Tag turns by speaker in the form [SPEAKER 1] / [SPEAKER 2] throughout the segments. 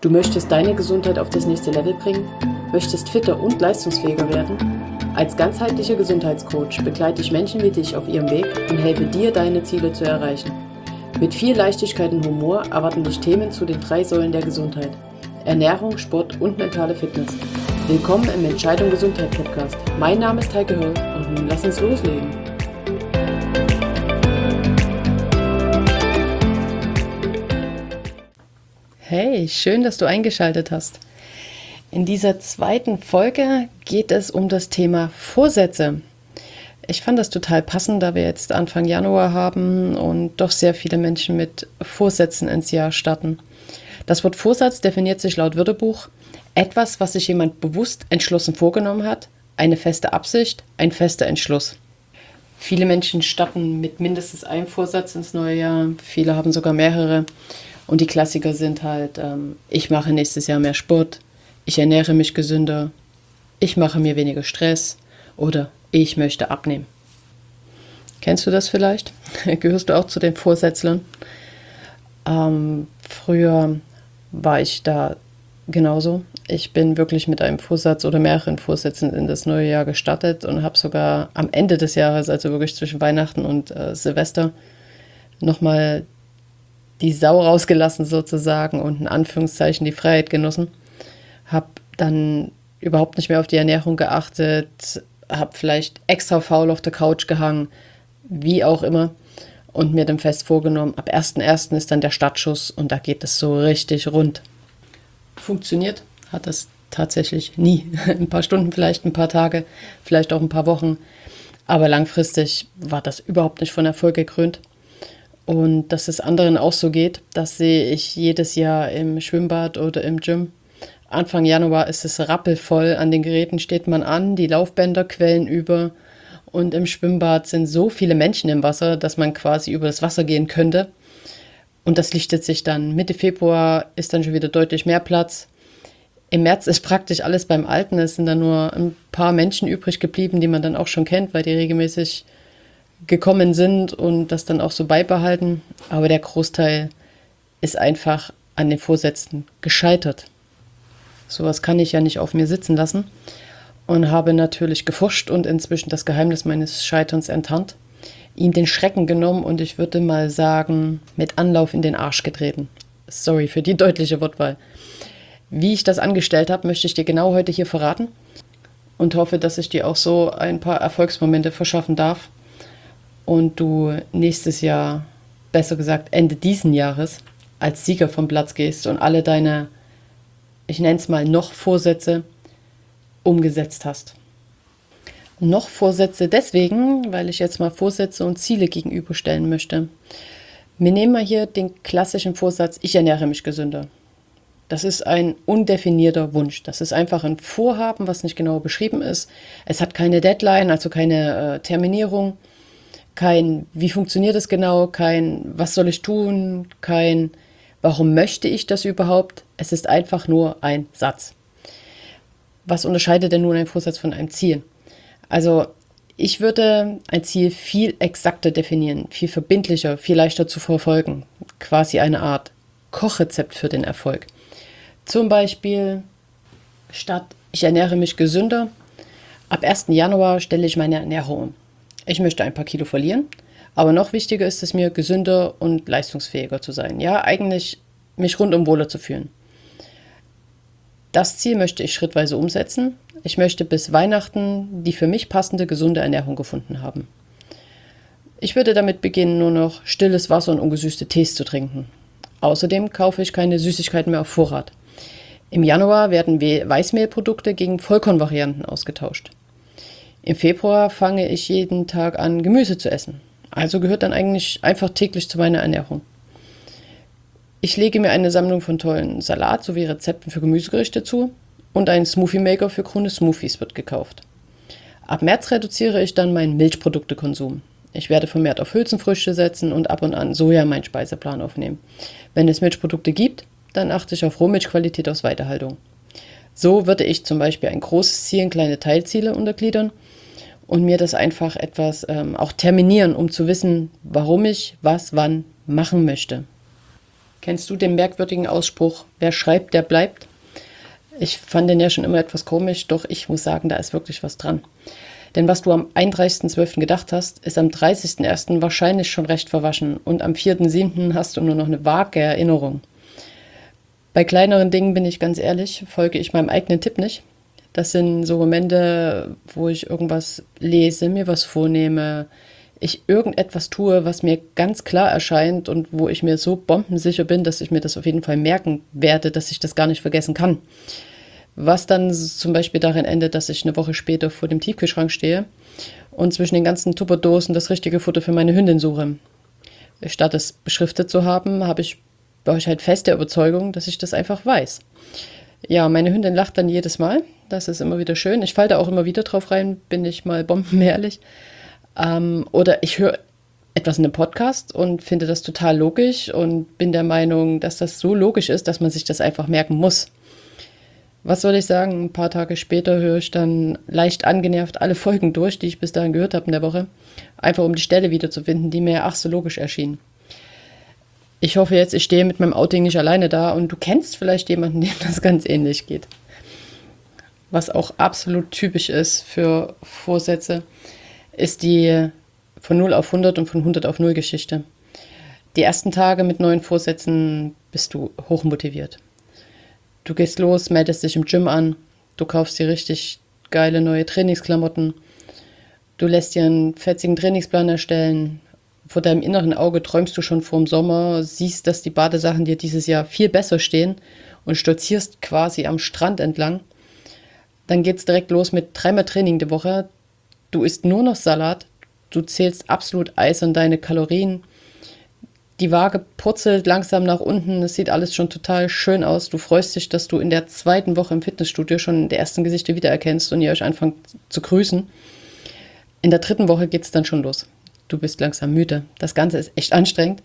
[SPEAKER 1] Du möchtest deine Gesundheit auf das nächste Level bringen? Möchtest fitter und leistungsfähiger werden? Als ganzheitlicher Gesundheitscoach begleite ich Menschen wie dich auf ihrem Weg und helfe dir, deine Ziele zu erreichen. Mit viel Leichtigkeit und Humor erwarten dich Themen zu den 3 Säulen der Gesundheit: Ernährung, Sport und mentale Fitness. Willkommen im Entscheidung Gesundheit Podcast. Mein Name ist Heike Höll und nun lass uns loslegen. Hey, schön, dass du eingeschaltet hast. In dieser zweiten Folge geht es um das Thema Vorsätze. Ich fand das total passend, da wir jetzt Anfang Januar haben und doch sehr viele Menschen mit Vorsätzen ins Jahr starten. Das Wort Vorsatz definiert sich laut Wörterbuch: etwas, was sich jemand bewusst entschlossen vorgenommen hat, eine feste Absicht, ein fester Entschluss. Viele Menschen starten mit mindestens einem Vorsatz ins neue Jahr, viele haben sogar mehrere. Und die Klassiker sind halt, ich mache nächstes Jahr mehr Sport, ich ernähre mich gesünder, ich mache mir weniger Stress oder ich möchte abnehmen. Kennst du das vielleicht? Gehörst du auch zu den Vorsätzlern? Früher war ich da genauso. Ich bin wirklich mit einem Vorsatz oder mehreren Vorsätzen in das neue Jahr gestartet und habe sogar am Ende des Jahres, also wirklich zwischen Weihnachten und Silvester, nochmal die Sau rausgelassen sozusagen und in Anführungszeichen die Freiheit genossen. Habe dann überhaupt nicht mehr auf die Ernährung geachtet, habe vielleicht extra faul auf der Couch gehangen, wie auch immer, und mir dann fest vorgenommen, ab 1.1. ist dann der Startschuss und da geht es so richtig rund. Funktioniert hat das tatsächlich nie. Ein paar Stunden vielleicht, ein paar Tage, vielleicht auch ein paar Wochen, aber langfristig war das überhaupt nicht von Erfolg gekrönt. Und dass es anderen auch so geht, das sehe ich jedes Jahr im Schwimmbad oder im Gym. Anfang Januar ist es rappelvoll, an den Geräten steht man an, die Laufbänder quellen über und im Schwimmbad sind so viele Menschen im Wasser, dass man quasi über das Wasser gehen könnte. Und das lichtet sich dann. Mitte Februar ist dann schon wieder deutlich mehr Platz. Im März ist praktisch alles beim Alten. Es sind dann nur ein paar Menschen übrig geblieben, die man dann auch schon kennt, weil die regelmäßig gekommen sind und das dann auch so beibehalten. Aber der Großteil ist einfach an den Vorsätzen gescheitert. Sowas kann ich ja nicht auf mir sitzen lassen und habe natürlich geforscht und inzwischen das Geheimnis meines Scheiterns enttarnt, ihm den Schrecken genommen und ich würde mal sagen, mit Anlauf in den Arsch getreten. Sorry für die deutliche Wortwahl. Wie ich das angestellt habe, möchte ich dir genau heute hier verraten und hoffe, dass ich dir auch so ein paar Erfolgsmomente verschaffen darf und du nächstes Jahr, besser gesagt Ende diesen Jahres, als Sieger vom Platz gehst und alle deine, ich nenne es mal, noch Vorsätze umgesetzt hast. Noch Vorsätze deswegen, weil ich jetzt mal Vorsätze und Ziele gegenüberstellen möchte. Wir nehmen mal hier den klassischen Vorsatz, ich ernähre mich gesünder. Das ist ein undefinierter Wunsch. Das ist einfach ein Vorhaben, was nicht genau beschrieben ist. Es hat keine Deadline, also keine Terminierung. Kein, wie funktioniert es genau, kein, was soll ich tun, kein, warum möchte ich das überhaupt? Es ist einfach nur ein Satz. Was unterscheidet denn nun ein Vorsatz von einem Ziel? Also ich würde ein Ziel viel exakter definieren, viel verbindlicher, viel leichter zu verfolgen. Quasi eine Art Kochrezept für den Erfolg. Zum Beispiel statt ich ernähre mich gesünder, ab 1. Januar stelle ich meine Ernährung um. Ich möchte ein paar Kilo verlieren, aber noch wichtiger ist es mir, gesünder und leistungsfähiger zu sein. Ja, eigentlich mich rundum wohler zu fühlen. Das Ziel möchte ich schrittweise umsetzen. Ich möchte bis Weihnachten die für mich passende, gesunde Ernährung gefunden haben. Ich würde damit beginnen, nur noch stilles Wasser und ungesüßte Tees zu trinken. Außerdem kaufe ich keine Süßigkeiten mehr auf Vorrat. Im Januar werden Weißmehlprodukte gegen Vollkornvarianten ausgetauscht. Im Februar fange ich jeden Tag an, Gemüse zu essen. Also gehört dann eigentlich einfach täglich zu meiner Ernährung. Ich lege mir eine Sammlung von tollen Salat- sowie Rezepten für Gemüsegerichte zu und ein Smoothie-Maker für grüne Smoothies wird gekauft. Ab März reduziere ich dann meinen Milchproduktekonsum. Ich werde vermehrt auf Hülsenfrüchte setzen und ab und an Soja in meinen Speiseplan aufnehmen. Wenn es Milchprodukte gibt, dann achte ich auf Rohmilchqualität aus Weiterhaltung. So würde ich zum Beispiel ein großes Ziel in kleine Teilziele untergliedern und mir das einfach etwas auch terminieren, um zu wissen, warum ich was wann machen möchte. Kennst du den merkwürdigen Ausspruch, wer schreibt, der bleibt? Ich fand den ja schon immer etwas komisch, doch ich muss sagen, da ist wirklich was dran. Denn was du am 31.12. gedacht hast, ist am 30.01. wahrscheinlich schon recht verwaschen und am 4.07. hast du nur noch eine vage Erinnerung. Bei kleineren Dingen bin ich ganz ehrlich, folge ich meinem eigenen Tipp nicht. Das sind so Momente, wo ich irgendwas lese, mir was vornehme, ich irgendetwas tue, was mir ganz klar erscheint und wo ich mir so bombensicher bin, dass ich mir das auf jeden Fall merken werde, dass ich das gar nicht vergessen kann. Was dann zum Beispiel darin endet, dass ich eine Woche später vor dem Tiefkühlschrank stehe und zwischen den ganzen Tupperdosen das richtige Futter für meine Hündin suche. Statt es beschriftet zu haben, war ich halt fest der Überzeugung, dass ich das einfach weiß. Ja, meine Hündin lacht dann jedes Mal. Das ist immer wieder schön. Ich falle da auch immer wieder drauf rein, bin ich mal bombenehrlich. Oder ich höre etwas in einem Podcast und finde das total logisch und bin der Meinung, dass das so logisch ist, dass man sich das einfach merken muss. Was soll ich sagen? Ein paar Tage später höre ich dann leicht angenervt alle Folgen durch, die ich bis dahin gehört habe in der Woche. Einfach um die Stelle wiederzufinden, die mir ach so logisch erschien. Ich hoffe jetzt, ich stehe mit meinem Outing nicht alleine da und du kennst vielleicht jemanden, dem das ganz ähnlich geht. Was auch absolut typisch ist für Vorsätze, ist die von 0 auf 100 und von 100 auf 0 Geschichte. Die ersten Tage mit neuen Vorsätzen bist du hochmotiviert. Du gehst los, meldest dich im Gym an, du kaufst dir richtig geile neue Trainingsklamotten, du lässt dir einen fetzigen Trainingsplan erstellen. Vor deinem inneren Auge träumst du schon vorm Sommer, siehst, dass die Badesachen dir dieses Jahr viel besser stehen und stolzierst quasi am Strand entlang. Dann geht's direkt los mit 3-mal Training die Woche. Du isst nur noch Salat, du zählst absolut eisern deine Kalorien. Die Waage purzelt langsam nach unten, es sieht alles schon total schön aus. Du freust dich, dass du in der 2. Woche im Fitnessstudio schon in der ersten Gesichter wiedererkennst und ihr euch anfangt zu grüßen. In der 3. Woche geht's dann schon los. Du bist langsam müde. Das Ganze ist echt anstrengend.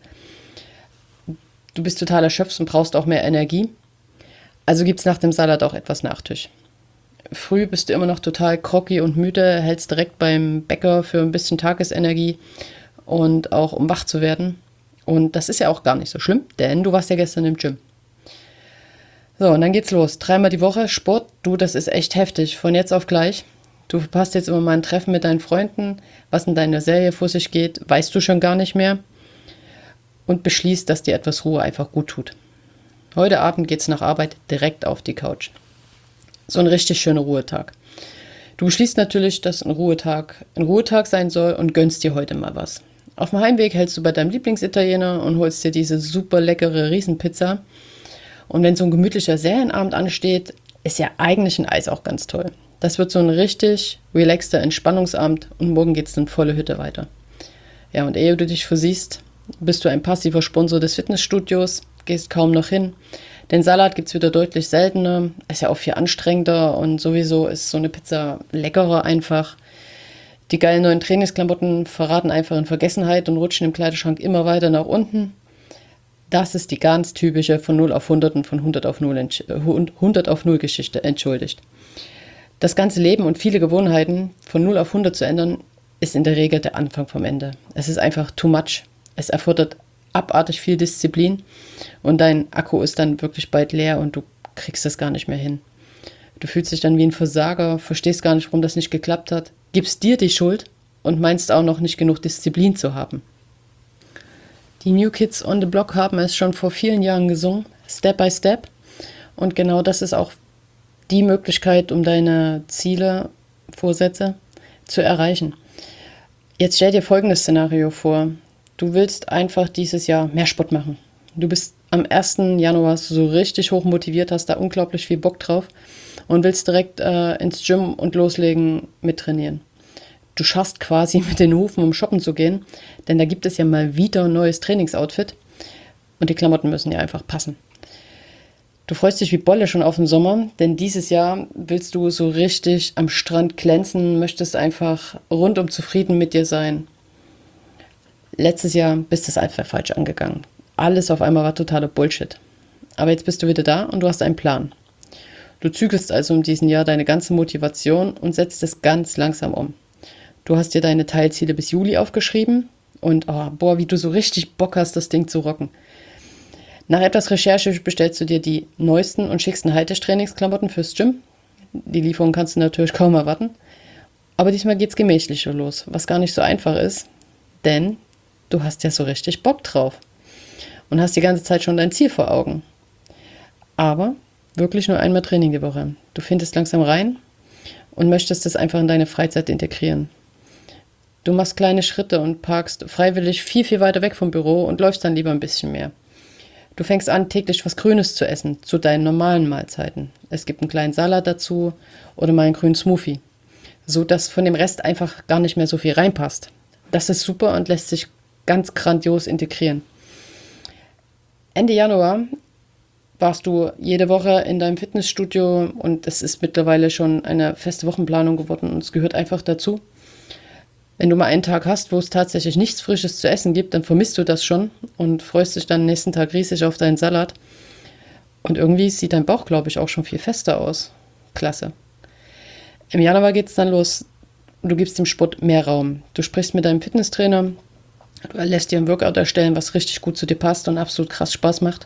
[SPEAKER 1] Du bist total erschöpft und brauchst auch mehr Energie. Also gibt es nach dem Salat auch etwas Nachtisch. Früh bist du immer noch total groggy und müde, hältst direkt beim Bäcker für ein bisschen Tagesenergie und auch um wach zu werden. Und das ist ja auch gar nicht so schlimm, denn du warst ja gestern im Gym. So, und dann geht's los. 3-mal die Woche Sport. Du, das ist echt heftig. Von jetzt auf gleich. Du verpasst jetzt immer mal ein Treffen mit deinen Freunden, was in deiner Serie vor sich geht, weißt du schon gar nicht mehr und beschließt, dass dir etwas Ruhe einfach gut tut. Heute Abend geht's nach Arbeit direkt auf die Couch. So ein richtig schöner Ruhetag. Du beschließt natürlich, dass ein Ruhetag sein soll und gönnst dir heute mal was. Auf dem Heimweg hältst du bei deinem Lieblingsitaliener und holst dir diese super leckere Riesenpizza. Und wenn so ein gemütlicher Serienabend ansteht, ist ja eigentlich ein Eis auch ganz toll. Das wird so ein richtig relaxter Entspannungsabend und morgen geht's dann volle Hütte weiter. Ja, und ehe du dich versiehst, bist du ein passiver Sponsor des Fitnessstudios, gehst kaum noch hin. Den Salat gibt's wieder deutlich seltener, ist ja auch viel anstrengender und sowieso ist so eine Pizza leckerer einfach. Die geilen neuen Trainingsklamotten verraten einfach in Vergessenheit und rutschen im Kleiderschrank immer weiter nach unten. Das ist die ganz typische von 0 auf 100 und von 100 auf 0 Geschichte, entschuldigt. Das ganze Leben und viele Gewohnheiten von 0 auf 100 zu ändern, ist in der Regel der Anfang vom Ende. Es ist einfach too much. Es erfordert abartig viel Disziplin und dein Akku ist dann wirklich bald leer und du kriegst das gar nicht mehr hin. Du fühlst dich dann wie ein Versager, verstehst gar nicht, warum das nicht geklappt hat, gibst dir die Schuld und meinst auch noch nicht genug Disziplin zu haben. Die New Kids on the Block haben es schon vor vielen Jahren gesungen, Step by Step. Und genau das ist auch die Möglichkeit, um deine Ziele, Vorsätze zu erreichen. Jetzt stell dir folgendes Szenario vor. Du willst einfach dieses Jahr mehr Sport machen. Du bist am 1. Januar so richtig hoch motiviert, hast da unglaublich viel Bock drauf und willst direkt ins Gym und loslegen mit Trainieren. Du schaffst quasi mit den Hufen, um shoppen zu gehen, denn da gibt es ja mal wieder ein neues Trainingsoutfit und die Klamotten müssen ja einfach passen. Du freust dich wie Bolle schon auf den Sommer, denn dieses Jahr willst du so richtig am Strand glänzen, möchtest einfach rundum zufrieden mit dir sein. Letztes Jahr bist du es einfach falsch angegangen. Alles auf einmal war totaler Bullshit. Aber jetzt bist du wieder da und du hast einen Plan. Du zügelst also in diesem Jahr deine ganze Motivation und setzt es ganz langsam um. Du hast dir deine Teilziele bis Juli aufgeschrieben und wie du so richtig Bock hast, das Ding zu rocken. Nach etwas Recherche bestellst du dir die neuesten und schicksten Hightech-Trainingsklamotten fürs Gym. Die Lieferung kannst du natürlich kaum erwarten. Aber diesmal geht's gemächlicher los, was gar nicht so einfach ist, denn du hast ja so richtig Bock drauf und hast die ganze Zeit schon dein Ziel vor Augen. Aber wirklich nur einmal Training die Woche. Du findest langsam rein und möchtest es einfach in deine Freizeit integrieren. Du machst kleine Schritte und parkst freiwillig viel, viel weiter weg vom Büro und läufst dann lieber ein bisschen mehr. Du fängst an, täglich was Grünes zu essen, zu deinen normalen Mahlzeiten. Es gibt einen kleinen Salat dazu oder mal einen grünen Smoothie, so dass von dem Rest einfach gar nicht mehr so viel reinpasst. Das ist super und lässt sich ganz grandios integrieren. Ende Januar warst du jede Woche in deinem Fitnessstudio und es ist mittlerweile schon eine feste Wochenplanung geworden und es gehört einfach dazu. Wenn du mal einen Tag hast, wo es tatsächlich nichts Frisches zu essen gibt, dann vermisst du das schon und freust dich dann nächsten Tag riesig auf deinen Salat. Und irgendwie sieht dein Bauch, glaube ich, auch schon viel fester aus. Klasse. Im Januar geht es dann los. Du gibst dem Sport mehr Raum. Du sprichst mit deinem Fitnesstrainer, du lässt dir ein Workout erstellen, was richtig gut zu dir passt und absolut krass Spaß macht.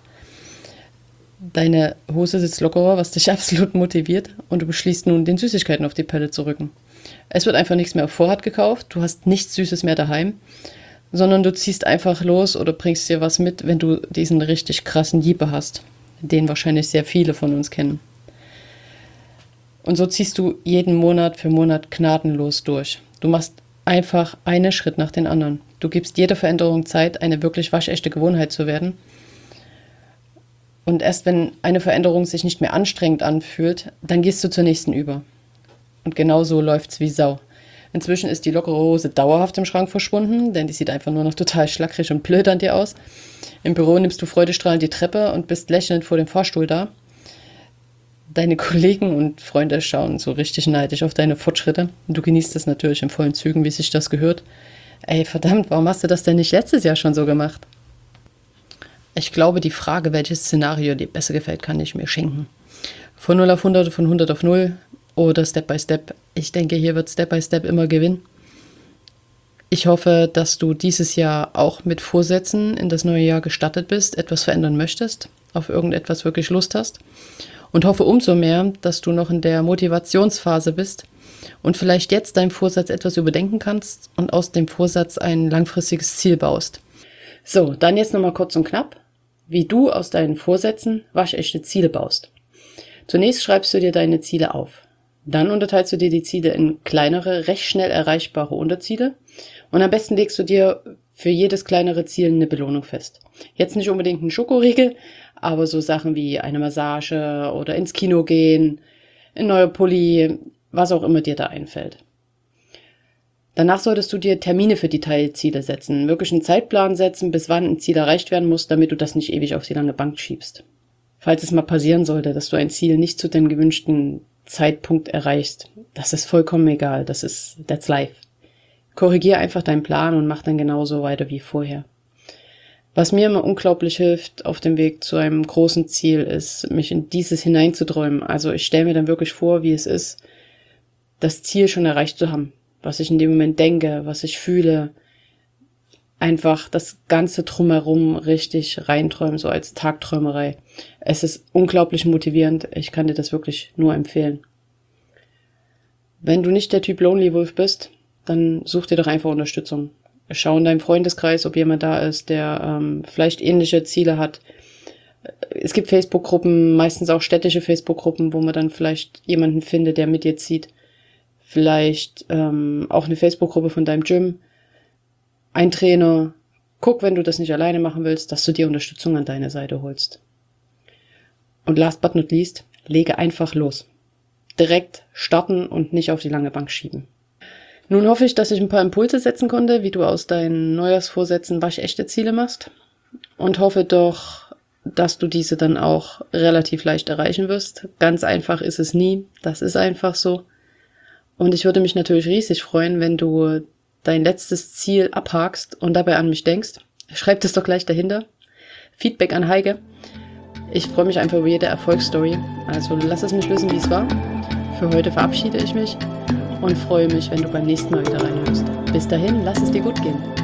[SPEAKER 1] Deine Hose sitzt lockerer, was dich absolut motiviert und du beschließt nun, den Süßigkeiten auf die Pelle zu rücken. Es wird einfach nichts mehr auf Vorrat gekauft, du hast nichts Süßes mehr daheim, sondern du ziehst einfach los oder bringst dir was mit, wenn du diesen richtig krassen Jeeper hast, den wahrscheinlich sehr viele von uns kennen. Und so ziehst du jeden Monat für Monat gnadenlos durch. Du machst einfach einen Schritt nach den anderen. Du gibst jeder Veränderung Zeit, eine wirklich waschechte Gewohnheit zu werden. Und erst wenn eine Veränderung sich nicht mehr anstrengend anfühlt, dann gehst du zur nächsten über. Und genau so läuft's wie Sau. Inzwischen ist die lockere Hose dauerhaft im Schrank verschwunden, denn die sieht einfach nur noch total schlackrig und blöd an dir aus. Im Büro nimmst du freudestrahlend die Treppe und bist lächelnd vor dem Fahrstuhl da. Deine Kollegen und Freunde schauen so richtig neidisch auf deine Fortschritte. Du genießt es natürlich in vollen Zügen, wie sich das gehört. Ey, verdammt, warum hast du das denn nicht letztes Jahr schon so gemacht? Ich glaube, die Frage, welches Szenario dir besser gefällt, kann ich mir schenken. Von 0 auf 100, von 100 auf 0 oder Step by Step. Ich denke, hier wird Step by Step immer gewinnen. Ich hoffe, dass du dieses Jahr auch mit Vorsätzen in das neue Jahr gestartet bist, etwas verändern möchtest, auf irgendetwas wirklich Lust hast. Und hoffe umso mehr, dass du noch in der Motivationsphase bist und vielleicht jetzt deinen Vorsatz etwas überdenken kannst und aus dem Vorsatz ein langfristiges Ziel baust. So, dann jetzt nochmal kurz und knapp, wie du aus deinen Vorsätzen waschechte Ziele baust. Zunächst schreibst du dir deine Ziele auf. Dann unterteilst du dir die Ziele in kleinere, recht schnell erreichbare Unterziele und am besten legst du dir für jedes kleinere Ziel eine Belohnung fest. Jetzt nicht unbedingt ein Schokoriegel, aber so Sachen wie eine Massage oder ins Kino gehen, ein neuer Pulli, was auch immer dir da einfällt. Danach solltest du dir Termine für die Teilziele setzen, wirklich einen Zeitplan setzen, bis wann ein Ziel erreicht werden muss, damit du das nicht ewig auf die lange Bank schiebst. Falls es mal passieren sollte, dass du ein Ziel nicht zu dem gewünschten Zeitpunkt erreichst, das ist vollkommen egal, that's life. Korrigier einfach deinen Plan und mach dann genauso weiter wie vorher. Was mir immer unglaublich hilft auf dem Weg zu einem großen Ziel, ist, mich in dieses hineinzuträumen. Also ich stelle mir dann wirklich vor, wie es ist, das Ziel schon erreicht zu haben. Was ich in dem Moment denke, was ich fühle. Einfach das Ganze drumherum richtig reinträumen, so als Tagträumerei. Es ist unglaublich motivierend. Ich kann dir das wirklich nur empfehlen. Wenn du nicht der Typ Lonely Wolf bist, dann such dir doch einfach Unterstützung. Schau in deinem Freundeskreis, ob jemand da ist, der vielleicht ähnliche Ziele hat. Es gibt Facebook-Gruppen, meistens auch städtische Facebook-Gruppen, wo man dann vielleicht jemanden findet, der mit dir zieht. Vielleicht auch eine Facebook-Gruppe von deinem Gym. Ein Trainer. Guck, wenn du das nicht alleine machen willst, dass du dir Unterstützung an deine Seite holst. Und last but not least, lege einfach los. Direkt starten und nicht auf die lange Bank schieben. Nun hoffe ich, dass ich ein paar Impulse setzen konnte, wie du aus deinen Neujahrsvorsätzen waschechte Ziele machst. Und hoffe doch, dass du diese dann auch relativ leicht erreichen wirst. Ganz einfach ist es nie. Das ist einfach so. Und ich würde mich natürlich riesig freuen, wenn du dein letztes Ziel abhakst und dabei an mich denkst. Schreib das doch gleich dahinter. Feedback an Heike. Ich freue mich einfach über jede Erfolgsstory. Also lass es mich wissen, wie es war. Für heute verabschiede ich mich und freue mich, wenn du beim nächsten Mal wieder reinhörst. Bis dahin, lass es dir gut gehen.